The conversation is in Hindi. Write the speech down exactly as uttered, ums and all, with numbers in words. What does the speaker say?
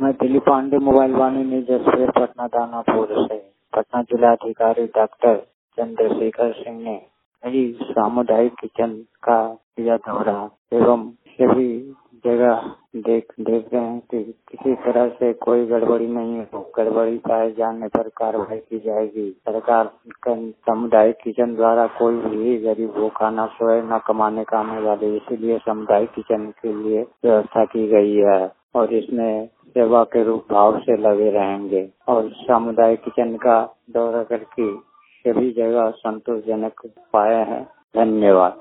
मैं Dilip Pandey, mobile Vaani news express Patna Danapur से। पटना जिलाधिकारी डॉक्टर चंद्रशेखर सिंह ने कई सामुदायिक किचन का किया दौरा एवं सभी जगह देख देख रहे हैं कि किसी तरह से कोई गड़बड़ी नहीं हो। गड़बड़ी पाए जाने पर कार्रवाई की जाएगी। सरकार सामुदायिक किचन द्वारा कोई भी गरीब भूखा न सोए न कमाने का आने वाले, इसीलिए सामुदायिक किचन के लिए व्यवस्था की गई है और इसमें सेवा के रूप भाव से लगे रहेंगे और सामुदायिक किचन का दौरा करके सभी जगह संतोषजनक पाए हैं। धन्यवाद।